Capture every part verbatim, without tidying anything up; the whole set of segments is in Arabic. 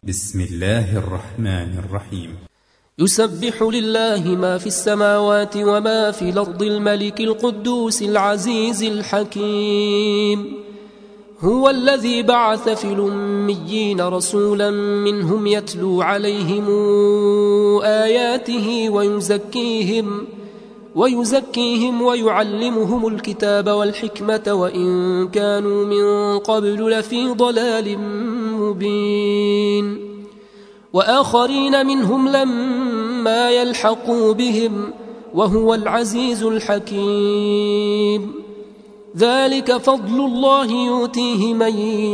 بسم الله الرحمن الرحيم. يسبح لله ما في السماوات وما في الأرض الملك القدوس العزيز الحكيم. هو الذي بعث في الأميين رسولا منهم يتلو عليهم آياته ويزكيهم ويزكيهم ويعلمهم الكتاب والحكمة وإن كانوا من قبل لفي ضلال مبين. وآخرين منهم لما يلحقوا بهم وهو العزيز الحكيم. ذلك فضل الله يؤتيه من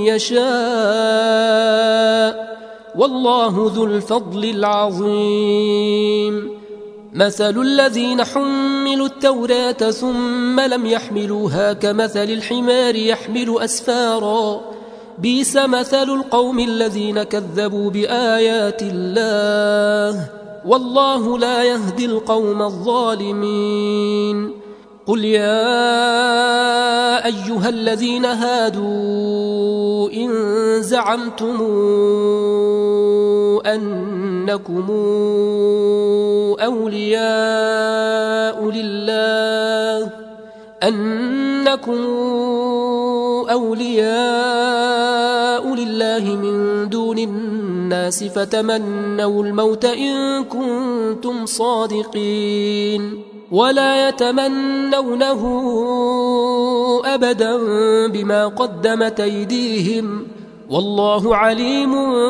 يشاء والله ذو الفضل العظيم. مثل الذين حملوا التوراة ثم لم يحملوها كمثل الحمار يحمل أسفارا بئس مثل القوم الذين كذبوا بآيات الله والله لا يهدي القوم الظالمين. قل يا أيها الذين هادوا إن زعمتم أنكم أولياء لله أنكم أولياء لله من دون الناس فتمنوا الموت إن كنتم صادقين ولا يتمنونه أبدا بما قدمت أيديهم والله عليم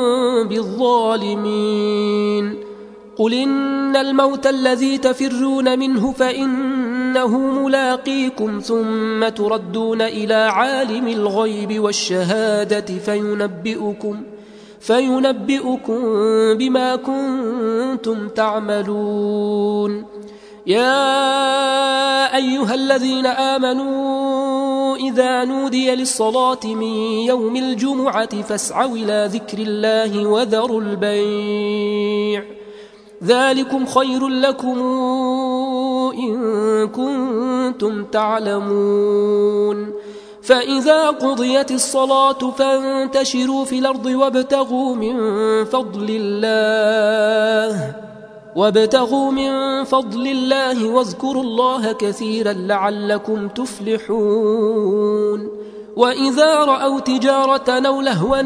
بالظالمين. قل إن الموت الذي تفرون منه فإنه ملاقيكم ثم تردون إلى عالم الغيب والشهادة فينبئكم فينبئكم بما كنتم تعملون. يا أيها الذين آمنوا إذا نودي للصلاة من يوم الجمعة فاسعوا إلى ذكر الله وذروا البيع ذلكم خير لكم إن كنتم تعلمون. فإذا قضيت الصلاة فانتشروا في الأرض وابتغوا من فضل الله وابتغوا من فضل الله واذكروا الله كثيرا لعلكم تفلحون. وإذا رأوا تجارة أو لهوا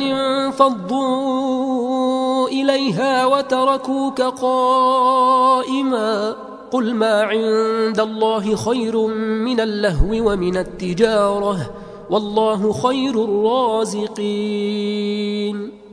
انفضوا إليها وتركوك قائما قل ما عند الله خير من اللهو ومن التجارة والله خير الرازقين.